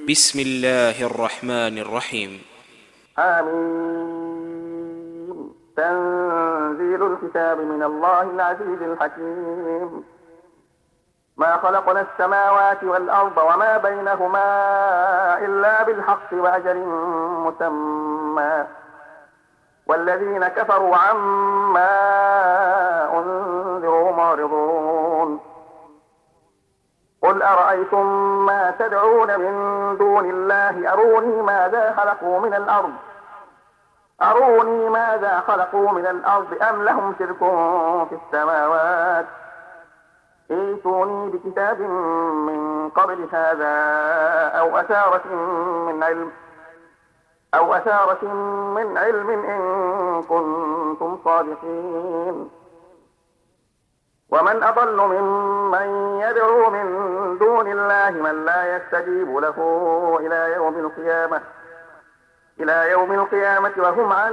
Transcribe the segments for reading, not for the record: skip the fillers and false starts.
بسم الله الرحمن الرحيم. حميم تنزيل الكتاب من الله العزيز الحكيم. ما خلقنا السماوات والأرض وما بينهما إلا بالحق وأجل مسمى، والذين كفروا عما أنذروا معرضون. قل أرأيتم ما تدعون من دون الله أروني ماذا خلقوا من الأرض أم لهم شرك في السماوات، ائتوني بكتاب من قبل هذا أو أثارة من علم إن كنتم صادقين. ومن أضل ممن يدعو من دون الله من لا يستجيب له إلى يوم القيامة وهم عن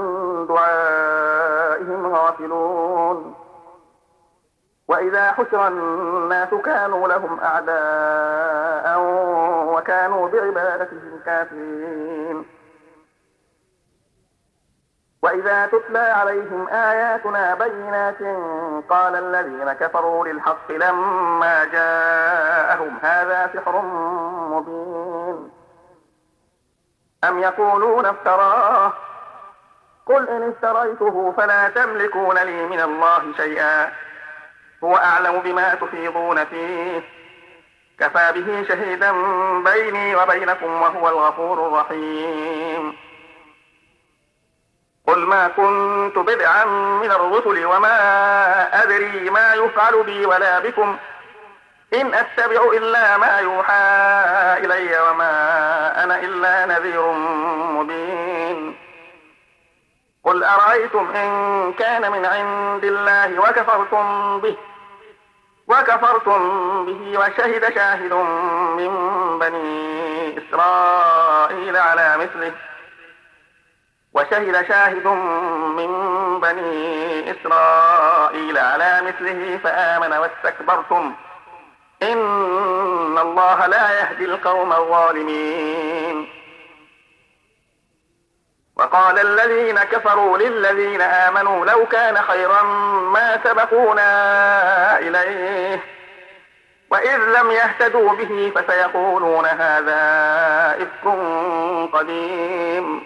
دعائهم غافلون. وإذا حشر الناس كانوا لهم أعداء وكانوا بعبادتهم كافرين. وإذا تتلى عليهم آياتنا بينات قال الذين كفروا للحق لما جاءهم هذا سحر مبين. أم يقولون افتراه، قل إن افتريته فلا تملكون لي من الله شيئا، هو أعلم بما تفيضون فيه، كفى به شهيدا بيني وبينكم وهو الغفور الرحيم. قل ما كنت بدعا من الرسل وما أدري ما يفعل بي ولا بكم، إن أتبع إلا ما يوحى إلي وما أنا إلا نذير مبين. قل أرأيتم إن كان من عند الله وكفرتم به وشهد شاهد من بني إسرائيل على مثله فآمن واستكبرتم إن الله لا يهدي القوم الظالمين. وقال الذين كفروا للذين آمنوا لو كان خيرا ما سبقونا إليه، وإذ لم يهتدوا به فسيقولون هذا إفك قديم.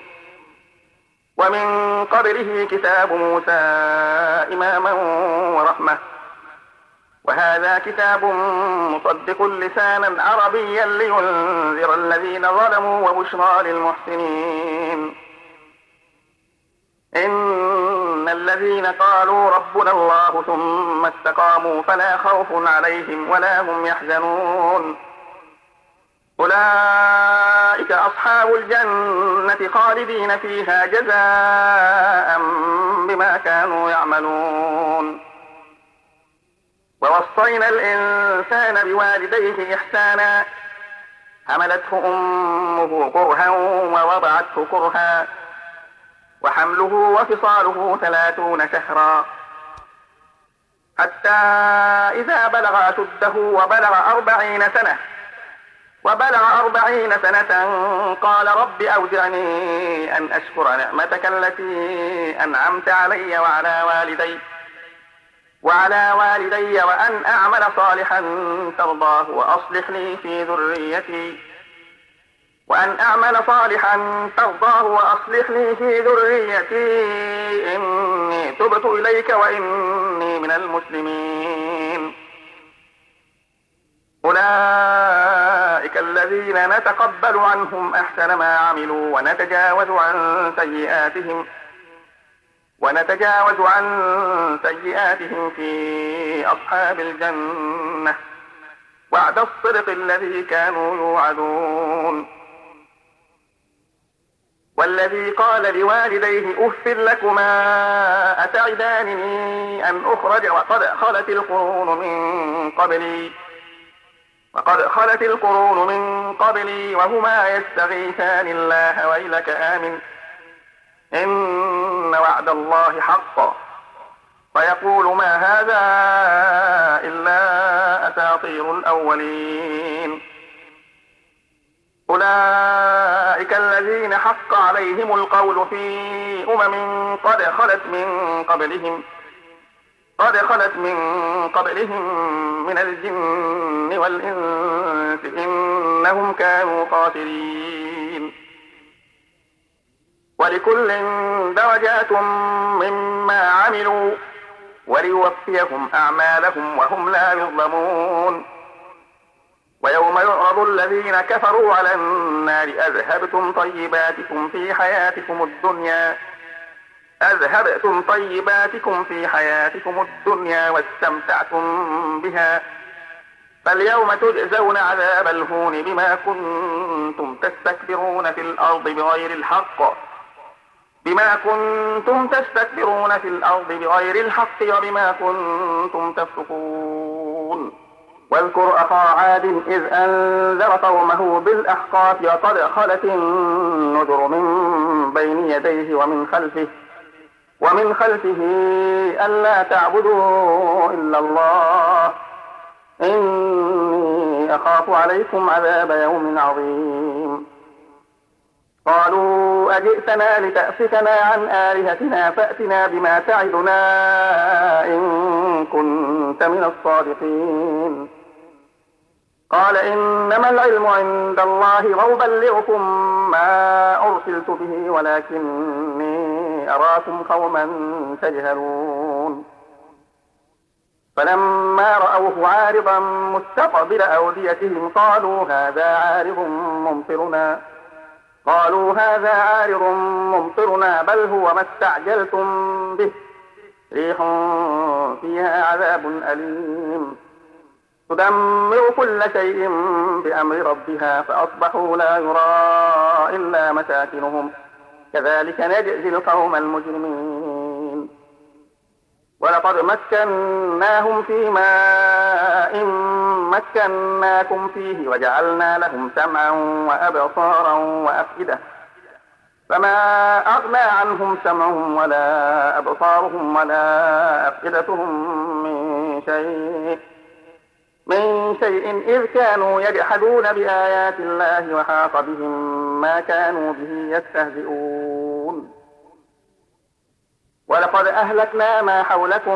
ومن قبله كتاب موسى إماما ورحمة، وهذا كتاب مصدق لسانا عربيا لينذر الذين ظلموا وبشرى للمحسنين. إن الذين قالوا ربنا الله ثم استقاموا فلا خوف عليهم ولا هم يحزنون، أولئك أصحاب الجنة خالدين فيها جزاء بما كانوا يعملون. ووصينا الإنسان بوالديه إحسانا، حملته أمه كرها ووضعته كرها، وحمله وفصاله 30 شهرا، حتى إذا بلغ أشده وبلغ 40 سنة قال رب أوزعني أن أشكر نعمتك التي أنعمت علي وعلى والدي وأن أعمل صالحا ترضاه وأصلح لي في ذريتي إني تبت إليك وإني من المسلمين. أولئك الذين نتقبل عنهم أحسن ما عملوا ونتجاوز عن سيئاتهم في أصحاب الجنة، وعد الصدق الذي كانوا يوعدون. والذي قال لوالديه أف لكما أتعدانني أن أخرج وقد خلت القرون من قبلي وهما يستغيثان الله ويلك آمن إن وعد الله حق، فيقول ما هذا إلا أساطير الأولين. أولئك الذين حق عليهم القول في قد خلت من قبلهم من الجن والإنس إنهم كانوا خاسرين. ولكل درجات مما عملوا وليوفيهم أعمالهم وهم لا يظلمون. ويوم يعرض الذين كفروا على النار أذهبتم طيباتكم في حياتكم الدنيا واستمتعتم بها فاليوم تجزون عذاب الهون بما كنتم تستكبرون في الأرض بغير الحق وبما كنتم تفسقون. واذكر أخا عاد إذ أنذر قومه بالأحقاف وقد خلت النذر من بين يديه ومن خلفه ألا تعبدوا إلا الله إني أخاف عليكم عذاب يوم عظيم. قالوا أجئتنا لتأفكنا عن آلهتنا فأتنا بما تعدنا إن كنت من الصادقين. قال إنما العلم عند الله وأبلغكم ما أرسلت به ولكني أراكم قوما تجهلون. فلما رأوه عارضا مستقبل أوديتهم قالوا هذا عارض ممطرنا بل هو ما استعجلتم به ريح فيها عذاب أليم تدمر كل شيء بأمر ربها فأصبحوا لا يرى إلا مساكنهم كذلك نجزي القوم المجرمين. ولقد مكناهم في ماء مكناكم فيه وجعلنا لهم سمعا وأبصارا وأفئدة فما أغنى عنهم سمعهم ولا أبصارهم ولا أفئدتهم من شيء إذ كانوا يجحدون بآيات الله وحاق بهم ما كانوا به يستهزئون. ولقد أهلكنا ما حولكم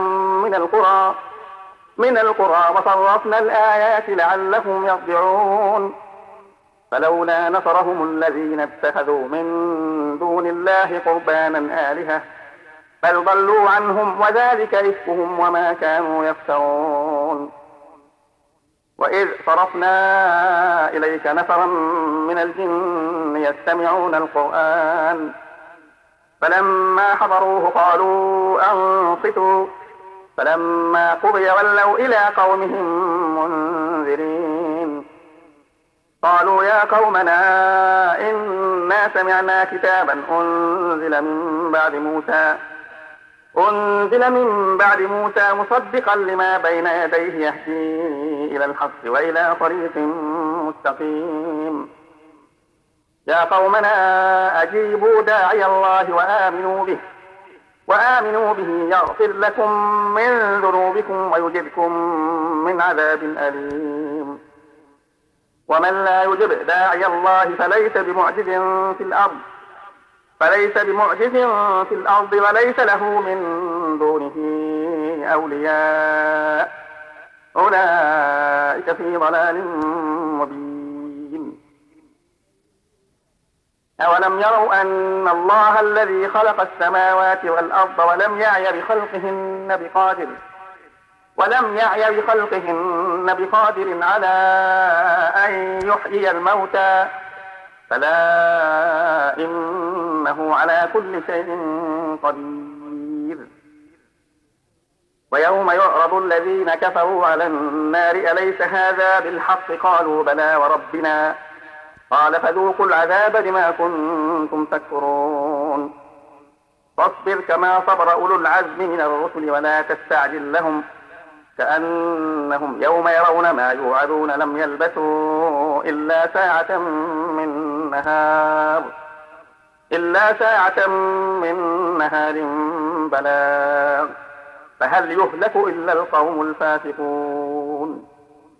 من القرى وصرفنا الآيات لعلهم يرجعون. فلولا نصرهم الذين اتخذوا من دون الله قربانا آلهة بل ضلوا عنهم وذلك إفكهم وما كانوا يفترون. وإذ صرفنا إليك نفرا من الجن يستمعون القرآن فلما حضروه قالوا أنصتوا فلما قضي ولوا إلى قومهم منذرين. قالوا يا قومنا إنا سمعنا كتابا أنزل من بعد موسى مصدقا لما بين يديه يهدي إلى الحق وإلى طريق مستقيم. يا قومنا أجيبوا داعي الله وآمنوا به يغفر لكم من ذنوبكم ويجركم من عذاب أليم. ومن لا يجب داعي الله فليس بمعجز في الأرض وليس له من دونه أولياء أولئك في ضلال مبين. أولم يروا أن الله الذي خلق السماوات والأرض ولم يعي بخلقهن بقادر على أن يحيي الموتى فلا إنه على كل شيء قدير. ويوم يعرض الذين كفروا على النار أليس هذا بالحق قالوا بلى وربنا قال فذوقوا العذاب بما كنتم تكفرون. فاصبر كما صبر أولو العزم من الرسل ولا تستعجل لهم كأنهم يوم يرون ما يوعدون لم يلبثوا إلا ساعة من نهار بلاغ فهل يهلك إلا القوم الفاسقون.